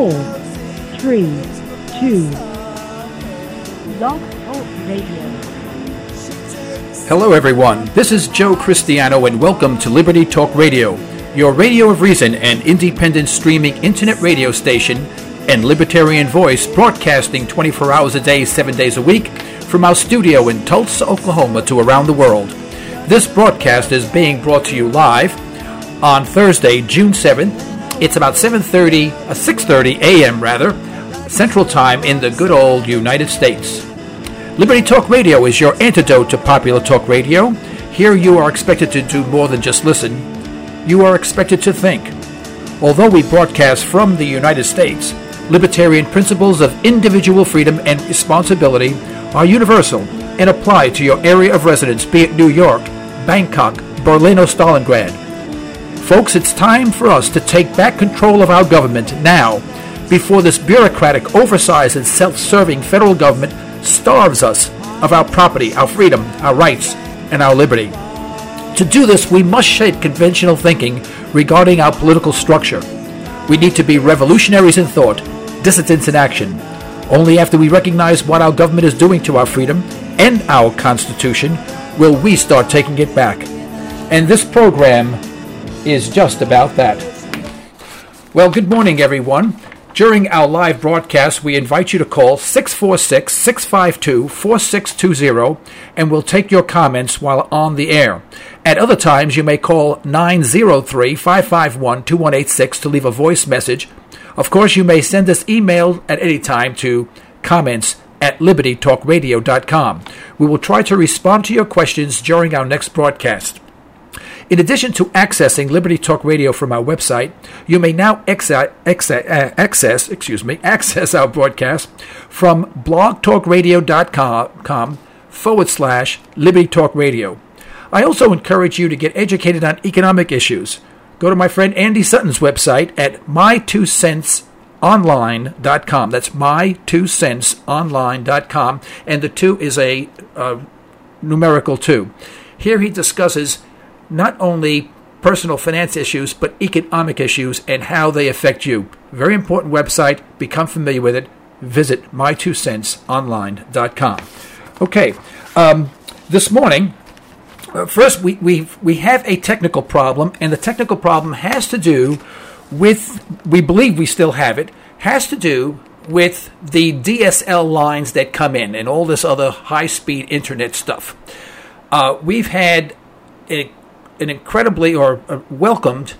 4, 3, 2. Blog Talk Radio. Hello everyone, this is Joe Cristiano and welcome to Liberty Talk Radio, your radio of reason and independent streaming internet radio station and libertarian voice broadcasting 24 hours a day, 7 days a week from our studio in Tulsa, Oklahoma to around the world. This broadcast is being brought to you live on Thursday, June 7th. It's about 6:30 a.m. Central Time in the good old United States. Liberty Talk Radio is your antidote to popular talk radio. Here you are expected to do more than just listen. You are expected to think. Although we broadcast from the United States, libertarian principles of individual freedom and responsibility are universal and apply to your area of residence, be it New York, Bangkok, Berlin, or Stalingrad. Folks, it's time for us to take back control of our government now, before this bureaucratic, oversized, and self-serving federal government starves us of our property, our freedom, our rights, and our liberty. To do this, we must shed conventional thinking regarding our political structure. We need to be revolutionaries in thought, dissidents in action. Only after we recognize what our government is doing to our freedom and our Constitution will we start taking it back. And this program is just about that. Well, good morning, everyone. During our live broadcast, we invite you to call 646-652-4620, and we'll take your comments while on the air. At other times, you may call 903-551-2186 to leave a voice message. Of course, you may send us email at any time to comments@libertytalkradio.com. We will try to respond to your questions during our next broadcast. In addition to accessing Liberty Talk Radio from our website, you may now access our broadcast from blogtalkradio.com/Liberty Talk Radio. I also encourage you to get educated on economic issues. Go to my friend Andy Sutton's website at mytwocentsonline.com. That's mytwocentsonline.com, and the 2 is a numerical 2. Here he discusses not only personal finance issues, but economic issues and how they affect you. Very important website. Become familiar with it. Visit mytwocentsonline.com. Okay, this morning, first we have a technical problem, and the technical problem has to do with, we believe we still have it, has to do with the DSL lines that come in and all this other high-speed internet stuff. We've had an incredibly welcomed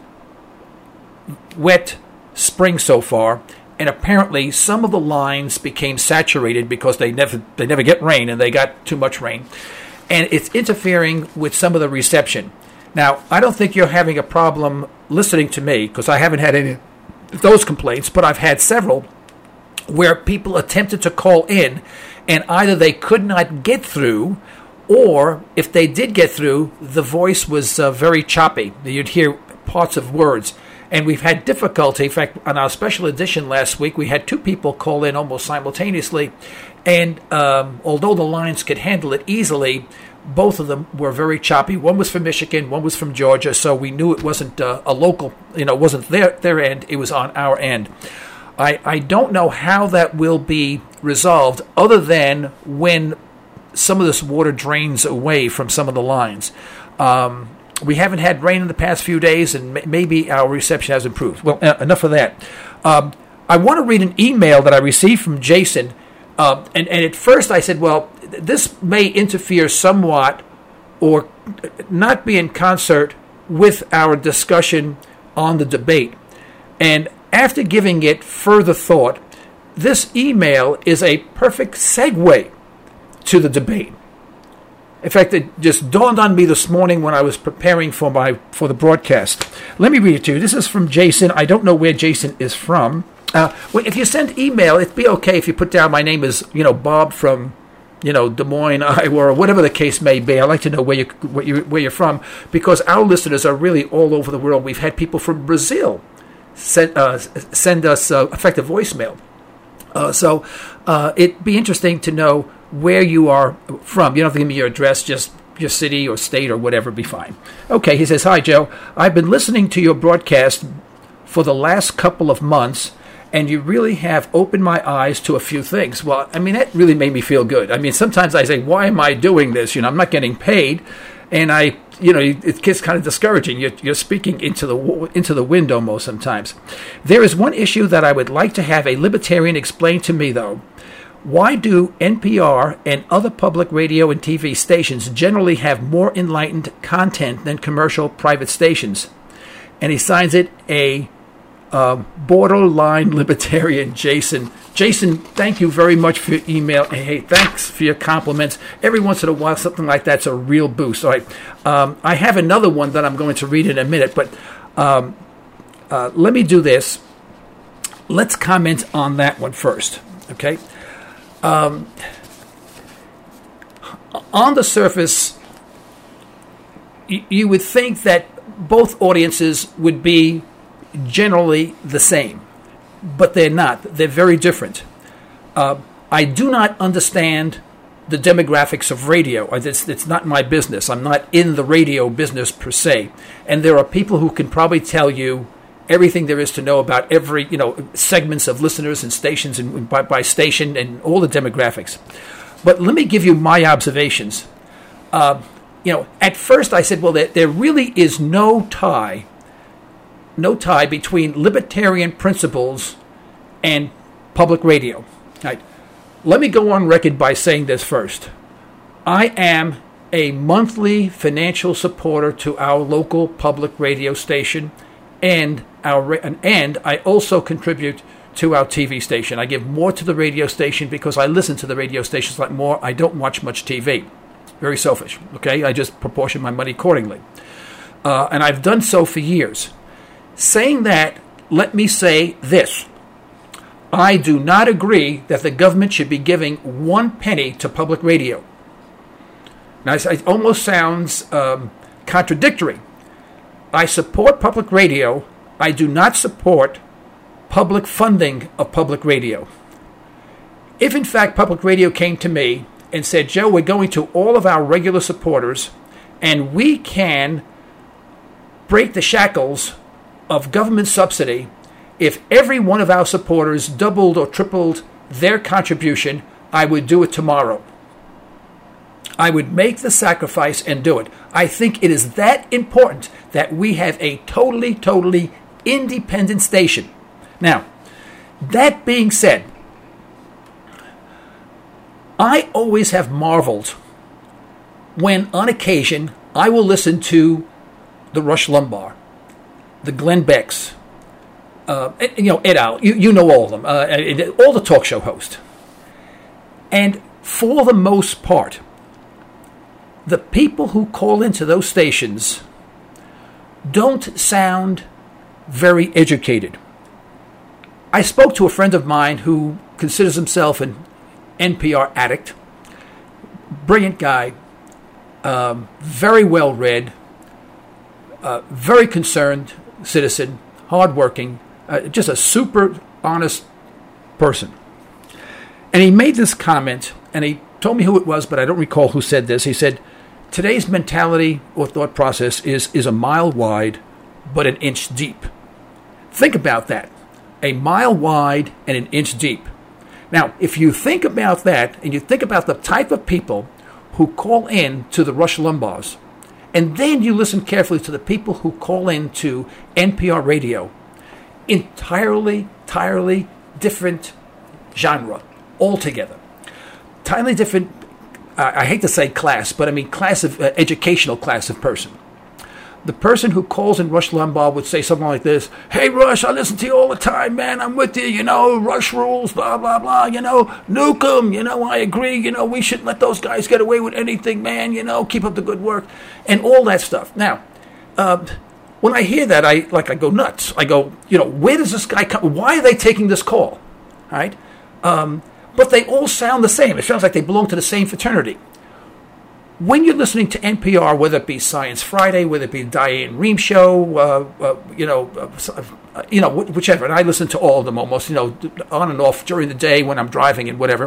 wet spring so far, and apparently some of the lines became saturated because they never get rain, and they got too much rain, and it's interfering with some of the reception. Now, I don't think you're having a problem listening to me because I haven't had any of those complaints, but I've had several where people attempted to call in and either they could not get through, or if they did get through, the voice was very choppy. You'd hear parts of words. And we've had difficulty. In fact, on our special edition last week, we had 2 people call in almost simultaneously. And although the lines could handle it easily, both of them were very choppy. One was from Michigan, one was from Georgia. So we knew it wasn't a local, it wasn't their end. It was on our end. I don't know how that will be resolved other than when some of this water drains away from some of the lines. We haven't had rain in the past few days, and maybe our reception has improved. Well, enough of that. I want to read an email that I received from Jason, and at first I said, well, this may interfere somewhat or not be in concert with our discussion on the debate. And after giving it further thought, this email is a perfect segue to the debate. In fact, it just dawned on me this morning when I was preparing for the broadcast. Let me read it to you. This is from Jason. I don't know where Jason is from. If you send email, it'd be okay if you put down my name is Bob from Des Moines, Iowa, or whatever the case may be. I like to know where you're from, because our listeners are really all over the world. We've had people from Brazil send us effective voicemail. So it'd be interesting to know where you are from. You don't have to give me your address, just your city or state or whatever, be fine. Okay, he says, "Hi, Joe. I've been listening to your broadcast for the last couple of months, and you really have opened my eyes to a few things. Well, I mean, that really made me feel good. I mean, sometimes I say, why am I doing this? I'm not getting paid. And it gets kind of discouraging. You're speaking into the wind almost sometimes. There is one issue that I would like to have a libertarian explain to me, though. Why do NPR and other public radio and TV stations generally have more enlightened content than commercial private stations? And he signs it a borderline libertarian, Jason. Jason, thank you very much for your email. Hey, thanks for your compliments. Every once in a while, something like that's a real boost. All right. I have another one that I'm going to read in a minute, but let me do this. Let's comment on that one first, okay? On the surface, you would think that both audiences would be generally the same, but they're not. They're very different. I do not understand the demographics of radio. It's not my business. I'm not in the radio business per se. And there are people who can probably tell you everything there is to know about every, segments of listeners and stations and by station and all the demographics. But let me give you my observations. At first I said, well, there really is no tie between libertarian principles and public radio. Right. Let me go on record by saying this first. I am a monthly financial supporter to our local public radio station, and I also contribute to our TV station. I give more to the radio station because I listen to the radio stations like more. I don't watch much TV. Very selfish, okay? I just proportion my money accordingly. And I've done so for years. Saying that, let me say this. I do not agree that the government should be giving 1 penny to public radio. Now, it almost sounds contradictory. I support public radio. I do not support public funding of public radio. If, in fact, public radio came to me and said, Joe, we're going to all of our regular supporters, and we can break the shackles of government subsidy if every one of our supporters doubled or tripled their contribution, I would do it tomorrow. I would make the sacrifice and do it. I think it is that important that we have a totally independent station. Now, that being said, I always have marveled when, on occasion, I will listen to the Rush Limbaugh, the Glenn Becks, Ed Al, you know all of them, all the talk show hosts. And for the most part, the people who call into those stations don't sound very educated. I spoke to a friend of mine who considers himself an NPR addict, brilliant guy, very well read, very concerned citizen, hardworking, just a super honest person. And he made this comment, and he told me who it was, but I don't recall who said this. He said, today's mentality or thought process is a mile wide, but an inch deep. Think about that. A mile wide and an inch deep. Now, if you think about that, and you think about the type of people who call in to the Rush Limbaughs, and then you listen carefully to the people who call in to NPR radio, entirely different genre altogether. Entirely different, I hate to say class, but I mean class of, educational class of person. The person who calls in Rush Limbaugh would say something like this, hey, Rush, I listen to you all the time, man. I'm with you, Rush rules, blah, blah, blah, nuke 'em, I agree, we shouldn't let those guys get away with anything, man, keep up the good work, and all that stuff. Now, when I hear that, I go nuts. I go, where does this guy come? Why are they taking this call? All right? But they all sound the same. It sounds like they belong to the same fraternity. When you're listening to NPR, whether it be Science Friday, whether it be Diane Rehm show, whichever, and I listen to all of them almost, on and off during the day when I'm driving and whatever,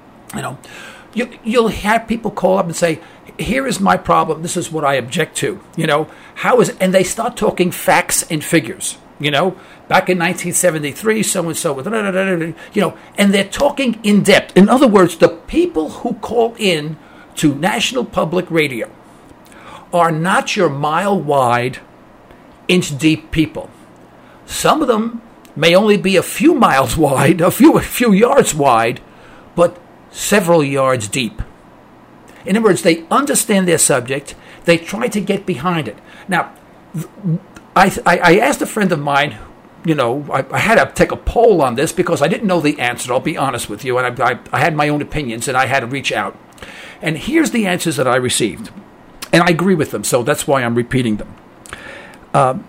you'll have people call up and say, here is my problem, this is what I object to, and they start talking facts and figures, back in 1973, so-and-so, and they're talking in depth. In other words, the people who call in to National Public Radio are not your mile-wide, inch-deep people. Some of them may only be a few miles wide, a few yards wide, but several yards deep. In other words, they understand their subject. They try to get behind it. Now, I asked a friend of mine, I had to take a poll on this because I didn't know the answer, I'll be honest with you, and I had my own opinions, and I had to reach out. And here's the answers that I received. And I agree with them, so that's why I'm repeating them.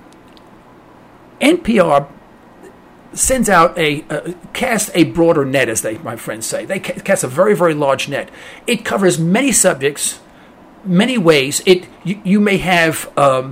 NPR sends out cast a broader net, as my friends say. They cast a very, very large net. It covers many subjects, many ways. You may have a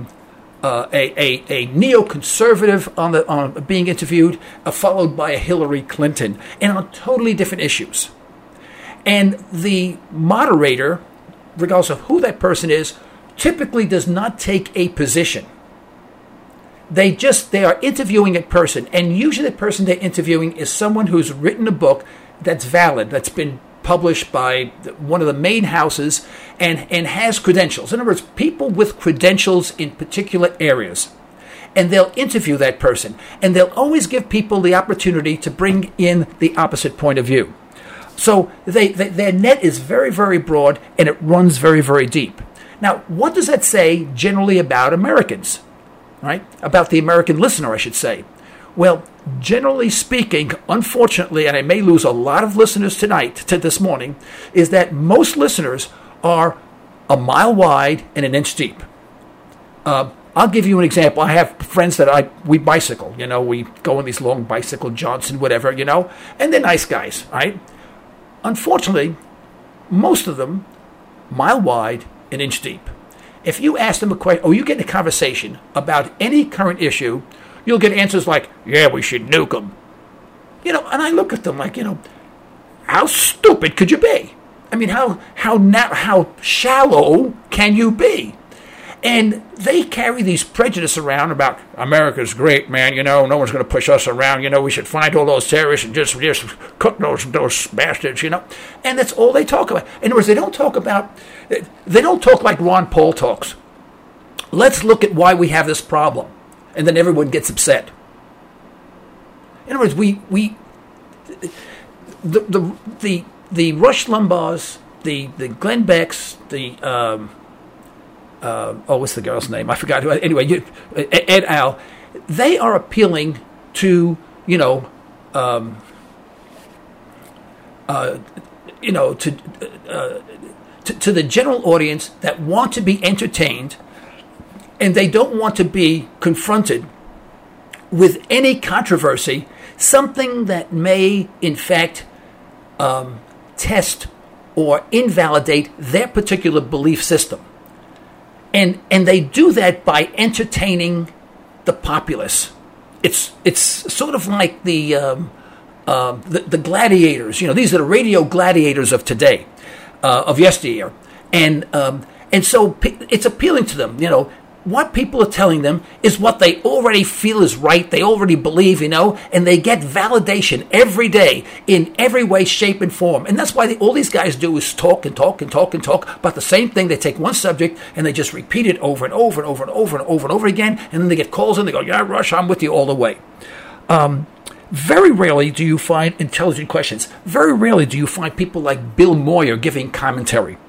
neoconservative on being interviewed, followed by a Hillary Clinton, and on totally different issues. And the moderator, regardless of who that person is, typically does not take a position. They are interviewing a person, and usually the person they're interviewing is someone who's written a book that's valid, that's been published by one of the main houses, and has credentials. In other words, people with credentials in particular areas. And they'll interview that person, and they'll always give people the opportunity to bring in the opposite point of view. So their net is very, very broad, and it runs very, very deep. Now, what does that say generally about Americans? Right? About the American listener, I should say. Well, generally speaking, unfortunately, and I may lose a lot of listeners this morning, is that most listeners are a mile wide and an inch deep. I'll give you an example. I have friends that we bicycle. We go on these long bicycle jaunts and whatever, and they're nice guys, right? Unfortunately, most of them, mile wide and inch deep. If you ask them a question, or you get in a conversation about any current issue, you'll get answers like, yeah, we should nuke them. And I look at them like, how stupid could you be? I mean, how shallow can you be? And they carry these prejudices around about America's great, man. No one's going to push us around. We should find all those terrorists and just cook those bastards. And that's all they talk about. In other words, they don't talk like Ron Paul talks. Let's look at why we have this problem, and then everyone gets upset. In other words, the Rush Limbaughs, the Glenn Becks, what's the girl's name? I forgot who. Anyway, Ed Al. They are appealing to to the general audience that want to be entertained, and they don't want to be confronted with any controversy, something that may, in fact, test or invalidate their particular belief system. And they do that by entertaining the populace. It's sort of like the gladiators. These are the radio gladiators of today, of yesteryear, and so it's appealing to them. What people are telling them is what they already feel is right. They already believe, and they get validation every day in every way, shape, and form. And that's why all these guys do is talk and talk and talk and talk about the same thing. They take one subject and they just repeat it over and over and over and over and over and over again. And then they get calls and they go, yeah, Rush, I'm with you all the way. Very rarely do you find intelligent questions. Very rarely do you find people like Bill Moyer giving commentary.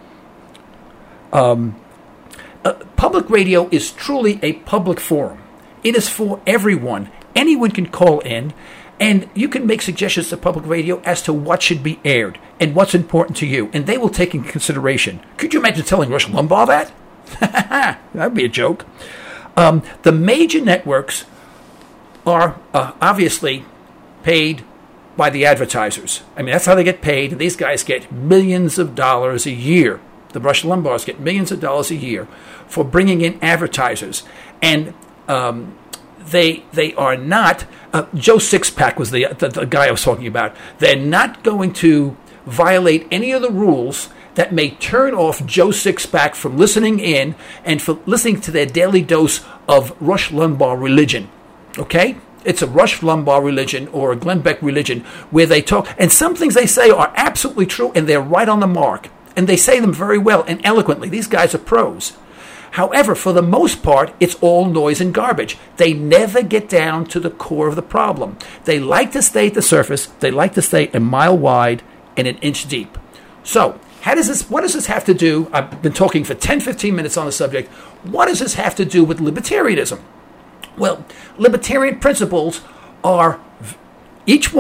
Public radio is truly a public forum. It is for everyone. Anyone can call in, and you can make suggestions to public radio as to what should be aired and what's important to you, and they will take in consideration. Could you imagine telling Rush Limbaugh that? That'd be a joke. The major networks are obviously paid by the advertisers. I mean, that's how they get paid. And these guys get millions of dollars a year. The Rush Limbaughs get millions of dollars a year for bringing in advertisers. And they are not... Joe Sixpack was the guy I was talking about. They're not going to violate any of the rules that may turn off Joe Sixpack from listening in and for listening to their daily dose of Rush Limbaugh religion. Okay? It's a Rush Limbaugh religion or a Glenn Beck religion where they talk, and some things they say are absolutely true and they're right on the mark. And they say them very well and eloquently. These guys are pros. However, for the most part, it's all noise and garbage. They never get down to the core of the problem. They like to stay at the surface. They like to stay a mile wide and an inch deep. So, what does this have to do? I've been talking for 10, 15 minutes on the subject. What does this have to do with libertarianism? Well, libertarian principles are, each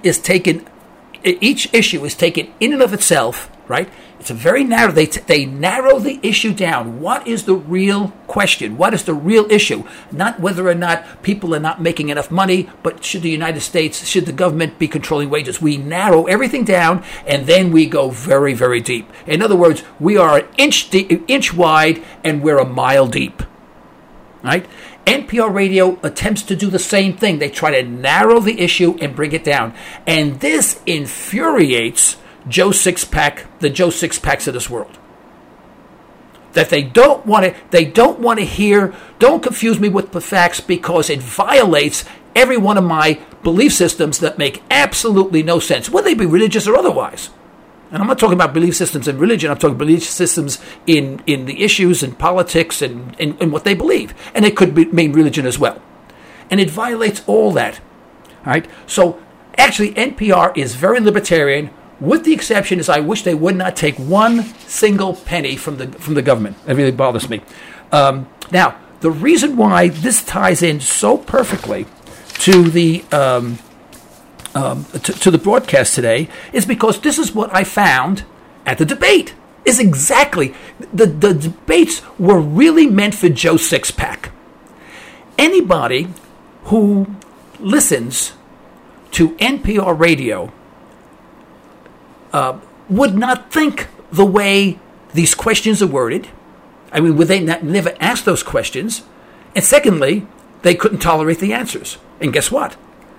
issue is taken in and of itself, right? It's a very narrow, they narrow the issue down. What is the real question? What is the real issue? Not whether or not people are not making enough money, but should the government be controlling wages? We narrow everything down, and then we go very, very deep. In other words, we are an inch wide, and we're a mile deep, right? NPR radio attempts to do the same thing. They try to narrow the issue and bring it down. And this infuriates the Joe Sixpacks of this world. That they don't want to hear, don't confuse me with the facts because it violates every one of my belief systems that make absolutely no sense, whether they be religious or otherwise. And I'm not talking about belief systems in religion. I'm talking belief systems in the issues and politics and what they believe. And it could mean religion as well. And it violates all that. All right? So actually, NPR is very libertarian, with the exception is I wish they would not take one single penny from the government. It really bothers me. Now, the reason why this ties in so perfectly to the to the broadcast today is because this is what I found at the debate. Is exactly the debates were really meant for Joe Sixpack. Anybody who listens to NPR radio would not think the way these questions are worded. I mean, would they never ask those questions? And secondly, they couldn't tolerate the answers. And guess what?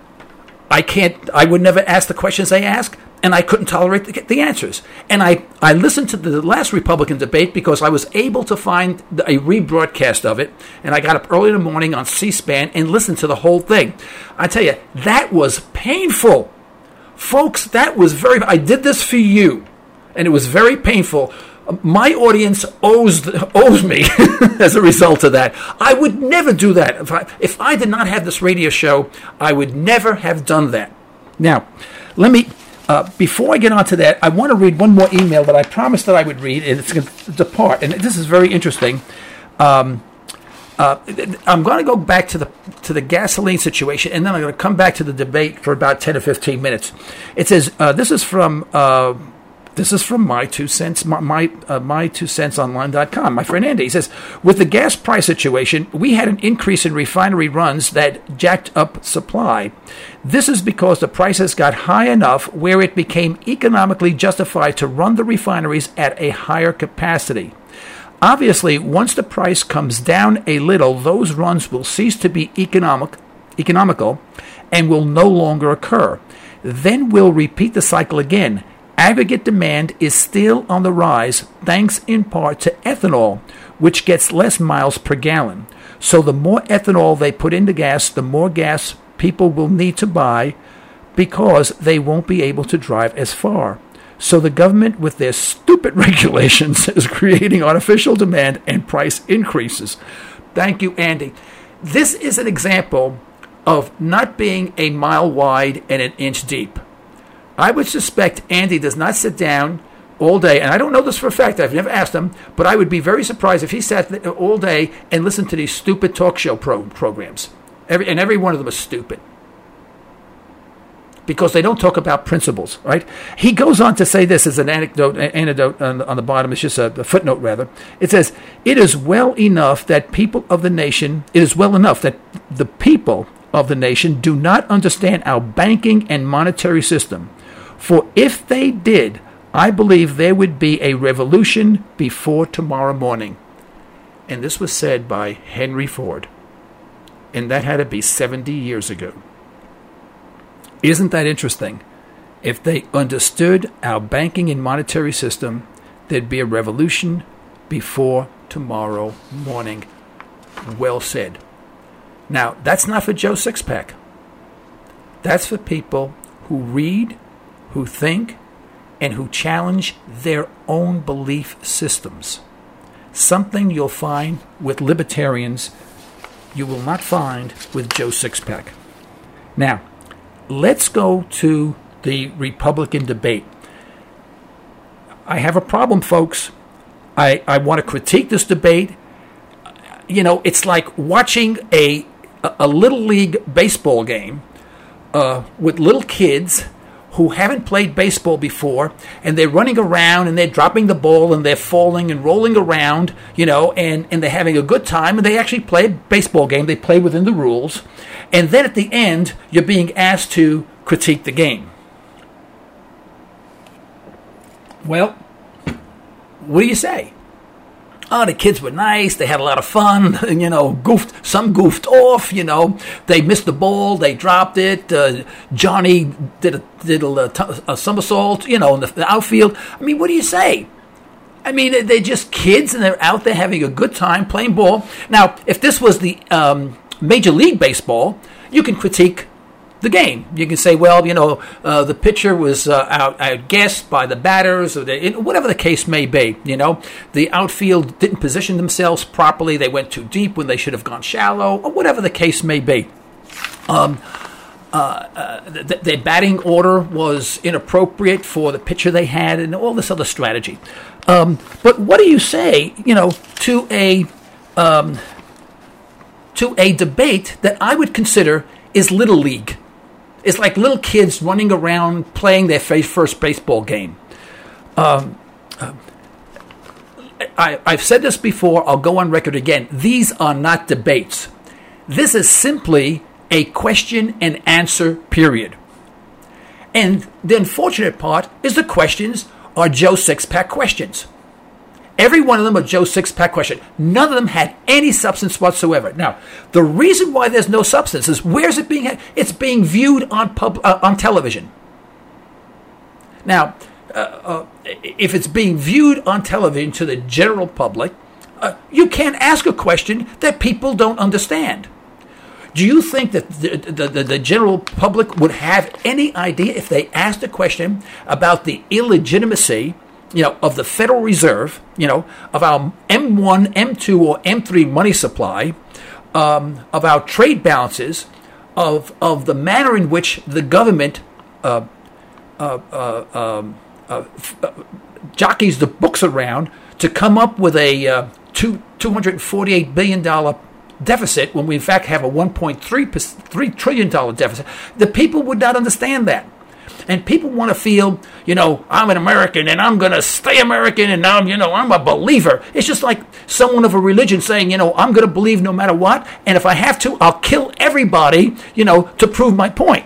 I would never ask the questions they ask, and I couldn't tolerate the answers. And I listened to the last Republican debate because I was able to find a rebroadcast of it, and I got up early in the morning on C-SPAN and listened to the whole thing. I tell you, that was painful. Folks, I did this for you, and it was very painful. My audience owes me as a result of that. I would never do that. If I did not have this radio show, I would never have done that. Now, let me, before I get on to that, I want to read one more email that I promised that I would read, and it's going to depart. And this is very interesting. I'm going to go back to the gasoline situation, and then I'm going to come back to the debate for about 10 or 15 minutes. It says, this is from my 2 cents, my 2 cents online.com. My friend Andy, he says, with the gas price situation, we had an increase in refinery runs that jacked up supply. This is because the prices got high enough where it became economically justified to run the refineries at a higher capacity. Obviously, once the price comes down a little, those runs will cease to be economical and will no longer occur. Then we'll repeat the cycle again. Aggregate demand is still on the rise, thanks in part to ethanol, which gets less miles per gallon. So the more ethanol they put into gas, the more gas people will need to buy because they won't be able to drive as far. So the government, with their stupid regulations, is creating artificial demand and price increases. Thank you, Andy. This is an example of not being a mile wide and an inch deep. I would suspect Andy does not sit down all day, and I don't know this for a fact, I've never asked him, but I would be very surprised if he sat all day and listened to these stupid talk show programs. Every one of them is stupid. Because they don't talk about principles, right? He goes on to say this as an anecdote on the bottom. It's just a footnote, rather. It says, it is well enough that the people of the nation do not understand our banking and monetary system. For if they did, I believe there would be a revolution before tomorrow morning. And this was said by Henry Ford. And that had to be 70 years ago. Isn't that interesting? If they understood our banking and monetary system, there'd be a revolution before tomorrow morning. Well said. Now, that's not for Joe Sixpack. That's for people who read, who think, and who challenge their own belief systems. Something you'll find with libertarians you will not find with Joe Sixpack. Now, let's go to the Republican debate. I have a problem, folks. I want to critique this debate. You know, it's like watching a Little League baseball game with little kids who haven't played baseball before, and they're running around and they're dropping the ball and they're falling and rolling around, you know, and they're having a good time, and they actually play a baseball game. They play within the rules. And then at the end, you're being asked to critique the game. Well, what do you say? Oh, the kids were nice. They had a lot of fun. You know, some goofed off. You know, they missed the ball. They dropped it. Johnny did a somersault. You know, in the outfield. I mean, what do you say? I mean, they're just kids, and they're out there having a good time playing ball. Now, if this was the Major League Baseball, you can critique the game. You can say, well, you know, the pitcher was outguessed by the batters, or whatever the case may be. You know, the outfield didn't position themselves properly. They went too deep when they should have gone shallow, or whatever the case may be. Their batting order was inappropriate for the pitcher they had, and all this other strategy. But what do you say, you know, to a debate that I would consider is Little League? It's like little kids running around playing their first baseball game. I've said this before. I'll go on record again. These are not debates. This is simply a question and answer period. And the unfortunate part is the questions are Joe Sixpack questions. Every one of them are Joe Sixpack questions. None of them had any substance whatsoever. Now, the reason why there's no substance is where's it being? It's being viewed on television. Now, if it's being viewed on television to the general public, you can't ask a question that people don't understand. Do you think that the general public would have any idea if they asked a question about the illegitimacy, you know, of the Federal Reserve, you know, of our M1, M2, or M3 money supply, of our trade balances, of the manner in which the government jockeys the books around to come up with a $248 billion deficit when we in fact have a $1.3 trillion deficit. The people would not understand that. And people want to feel, you know, I'm an American and I'm going to stay American and I'm a believer. It's just like someone of a religion saying, you know, I'm going to believe no matter what. And if I have to, I'll kill everybody, you know, to prove my point.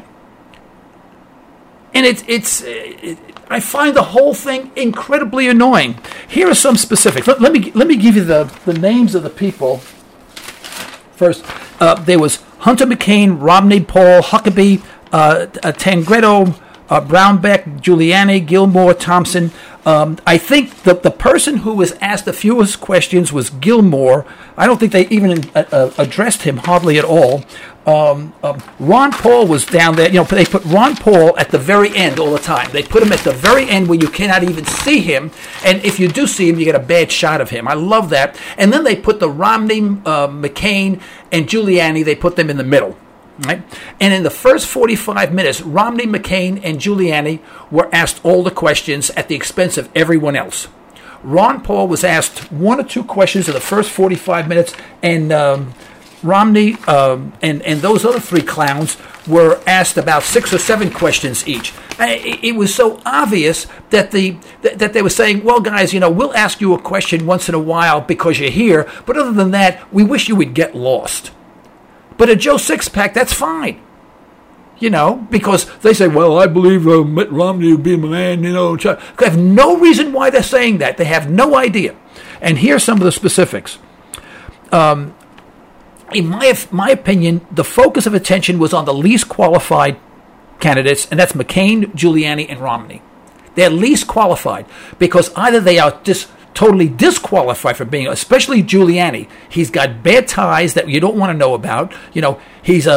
And I find the whole thing incredibly annoying. Here are some specifics. Let me give you the names of the people. First, there was Hunter McCain, Romney, Paul, Huckabee, Tangretto, Brownback, Giuliani, Gilmore, Thompson. I think the person who was asked the fewest questions was Gilmore. I don't think they even addressed him hardly at all. Ron Paul was down there. You know, they put Ron Paul at the very end all the time. They put him at the very end where you cannot even see him. And if you do see him, you get a bad shot of him. I love that. And then they put the Romney, McCain, and Giuliani, they put them in the middle. Right? And in the first 45 minutes, Romney, McCain, and Giuliani were asked all the questions at the expense of everyone else. Ron Paul was asked one or two questions in the first 45 minutes, and Romney and those other three clowns were asked about 6 or 7 questions each. It was so obvious that that they were saying, well, guys, you know, we'll ask you a question once in a while because you're here, but other than that, we wish you would get lost. But a Joe Sixpack, that's fine. You know, because they say, well, I believe Mitt Romney would be my man, you know. They have no reason why they're saying that. They have no idea. And here's some of the specifics. In my opinion, the focus of attention was on the least qualified candidates, and that's McCain, Giuliani, and Romney. They're least qualified because either they are just totally disqualified from being, especially Giuliani. He's got bad ties that you don't want to know about. He's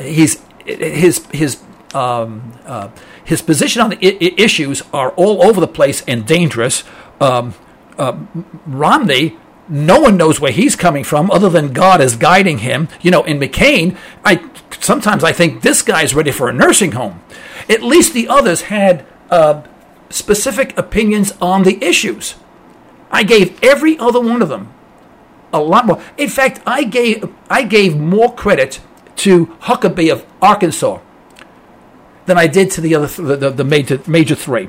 his position on the issues are all over the place and dangerous. Romney, no one knows where he's coming from other than God is guiding him. In McCain, sometimes I think this guy's ready for a nursing home. At least the others had specific opinions on the issues. I gave every other one of them a lot more. In fact, I gave more credit to Huckabee of Arkansas than I did to the other the major three.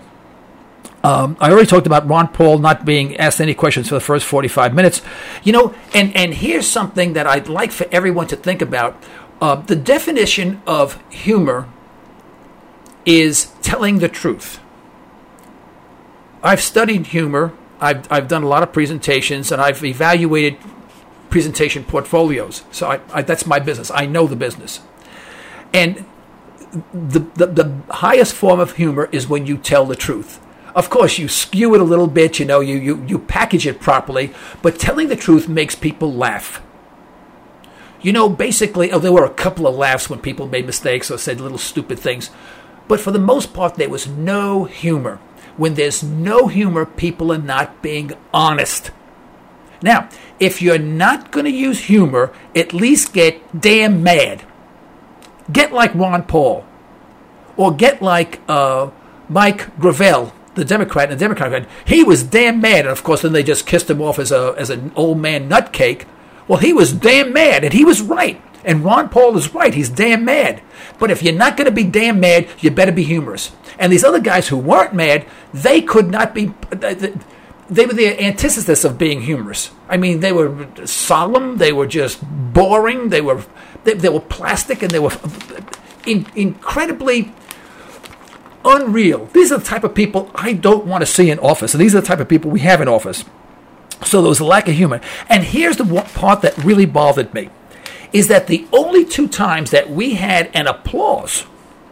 I already talked about Ron Paul not being asked any questions for the first 45 minutes. And here's something that I'd like for everyone to think about. The definition of humor is telling the truth. I've studied humor. I've done a lot of presentations, and I've evaluated presentation portfolios. So that's my business. I know the business. And the highest form of humor is when you tell the truth. Of course, you skew it a little bit, you package it properly, but telling the truth makes people laugh. Basically, there were a couple of laughs when people made mistakes or said little stupid things, but for the most part, there was no humor. When there's no humor, people are not being honest. Now, if you're not going to use humor, at least get damn mad. Get like Ron Paul, or get like Mike Gravel, the Democrat in the Democrat Party. He was damn mad, and of course, then they just kissed him off as an old man nutcake. Well, he was damn mad, and he was right. And Ron Paul is right. He's damn mad. But if you're not going to be damn mad, you better be humorous. And these other guys who weren't mad, they could not be. They were the antithesis of being humorous. I mean, they were solemn. They were just boring. They were plastic, and they were incredibly unreal. These are the type of people I don't want to see in office, and these are the type of people we have in office. So there was a lack of humor. And here's the part that really bothered me, is that the only two times that we had an applause,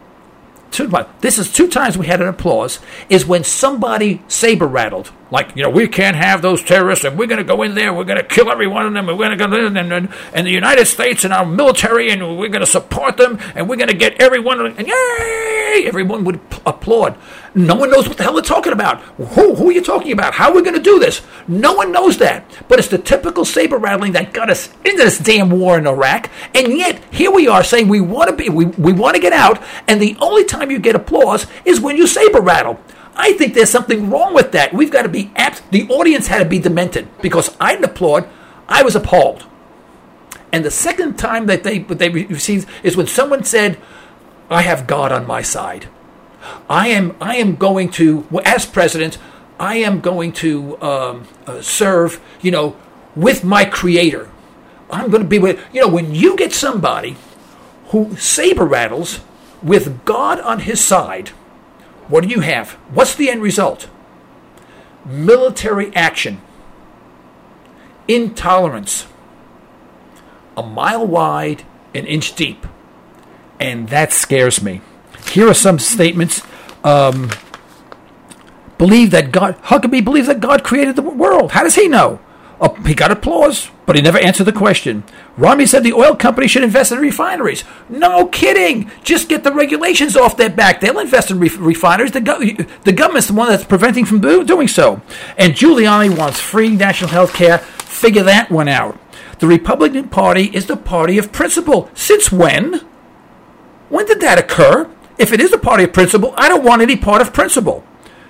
this is two times we had an applause, is when somebody saber rattled. Like, we can't have those terrorists, and we're going to go in there, we're going to kill every one of them, and we're going to go in, and the United States and our military, and we're going to support them, and we're going to get every one of them, and yay! Everyone would applaud. No one knows what the hell they're talking about. Who are you talking about? How are we going to do this? No one knows that. But it's the typical saber rattling that got us into this damn war in Iraq, and yet here we are saying we want to get out, and the only time you get applause is when you saber rattle. I think there's something wrong with that. We've got to be the audience had to be demented, because I didn't applaud. I was appalled. And the second time that they received is when someone said, "I have God on my side. I am going to, as president, I am going to serve, with my Creator. I'm going to be with." When you get somebody who saber rattles with God on his side, what do you have? What's the end result? Military action, intolerance, a mile wide, an inch deep. And that scares me. Here are some statements. Huckabee believes that God created the world. How does he know? He got applause, but he never answered the question. Romney said the oil company should invest in refineries. No kidding. Just get the regulations off their back. They'll invest in refineries. The government's the one that's preventing from doing so. And Giuliani wants free national health care. Figure that one out. The Republican Party is the party of principle. Since when? When did that occur? If it is the party of principle, I don't want any part of principle.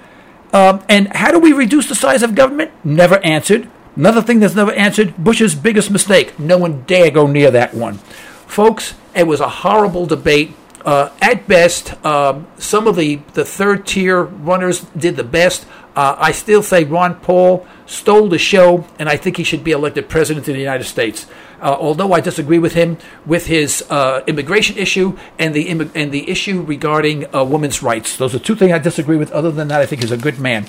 And how do we reduce the size of government? Never answered. Another thing that's never answered, Bush's biggest mistake. No one dare go near that one. Folks, it was a horrible debate. At best, some of the third-tier runners did the best. I still say Ron Paul stole the show, and I think he should be elected president of the United States. Although I disagree with him with his immigration issue and the issue regarding women's rights. Those are two things I disagree with. Other than that, I think he's a good man.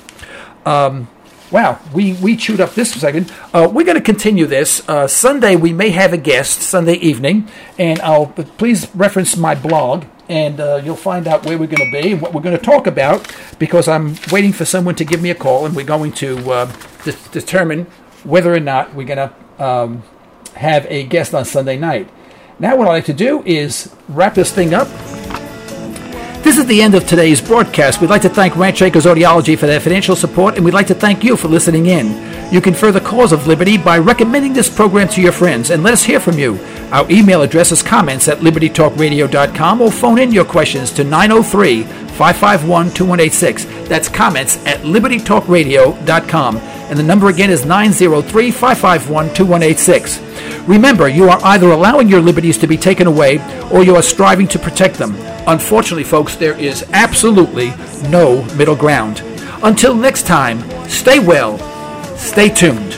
Wow, we chewed up this segment. We're going to continue this. Sunday, we may have a guest, Sunday evening, and please reference my blog, and you'll find out where we're going to be and what we're going to talk about, because I'm waiting for someone to give me a call, and we're going to determine whether or not we're going to have a guest on Sunday night. Now what I'd like to do is wrap this thing up. This is the end of today's broadcast. We'd like to thank Ranch Acres Audiology for their financial support, and we'd like to thank you for listening in. You can further Cause of Liberty by recommending this program to your friends, and let us hear from you. Our email address is comments@libertytalkradio.com, or phone in your questions to 903-551-2186. That's comments@libertytalkradio.com, and the number again is 903-551-2186. Remember, you are either allowing your liberties to be taken away, or you are striving to protect them. Unfortunately, folks, there is absolutely no middle ground. Until next time, stay well, stay tuned.